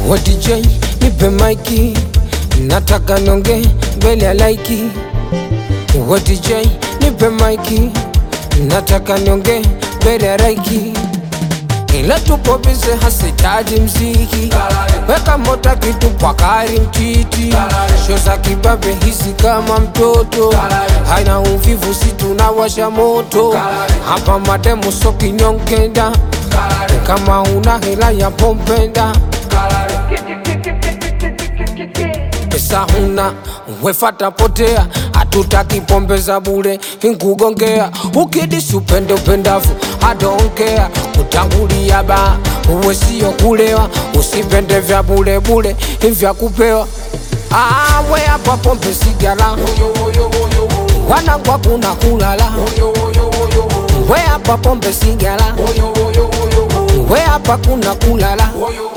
Wa DJ nipe maiki, nataka nonge mbele ya laiki. Wa DJ nipe maiki, nataka nonge mbele ya laiki. Ila tupo bize hasitaji mziki, weka mota kitu pakari mtiti. Show za kibabe hisi kama mtoto, haina uvivu si tunawasha moto. Hapa mademu so kinyongenda, kama una hela ya pompenda. Pesa huna wefata potea, hatutaki pombe za bure nkugongea. Ukidisi upende upendavu I don't care, kutangulia ba uwe siyo kulewa. Usipende vya bure bure vya kupewa. We hapa pombe sigara, wanangwa kuna kulala. We hapa pombe sigara, we hapa kuna kulala.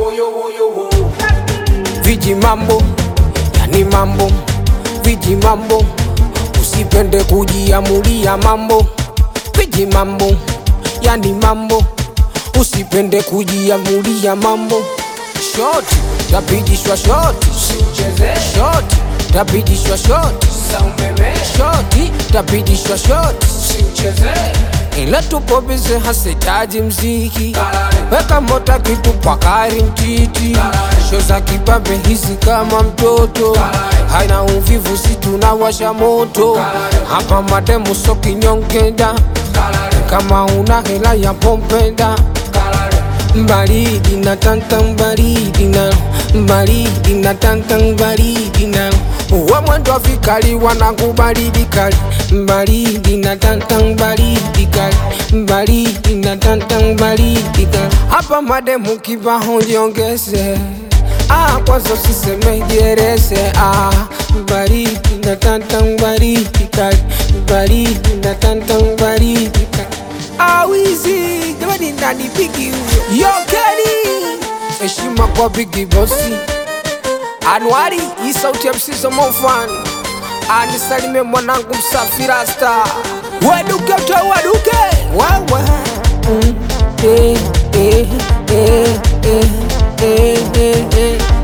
Viji mambo, yani mambo, viji mambo. Usipende kujiamulia mambo, viji mambo, yani mambo. Usipende kujiamulia mambo. Shoti, tapijishwa shoti, shoti, tapijishwa shoti, shoti, tapijishwa shoti. Ila tupo bize hasitaji mziki, weka mota kitu pakari mtiti. Show za kibabe hisi kama mtoto, haina uvivu si tunawasha moto. Hapa mademu so kinyongenda, kama una hela ya pompenda. Baridi na tantang baridi na, baridi na tantang baridi na. Uwe mwendo vikali wanangu baridi kali, baridi na tantang baridi kali, baridi na tantang baridi kali. Hapa mademu kibaho jiongeze, kwanza usiseme jerese. Baridi na tantang baridi kali, baridi na tantang baridi kali. Wizi jamani nani bigi huyo? Yo Kenny, heshima kwa bigi bossi. Anuari, hii sauti ya msizo mofan. Anisalime mwanangu msafi rasta. Waduke utoe waduke. Wawa eh eh eh eh eh eh eh.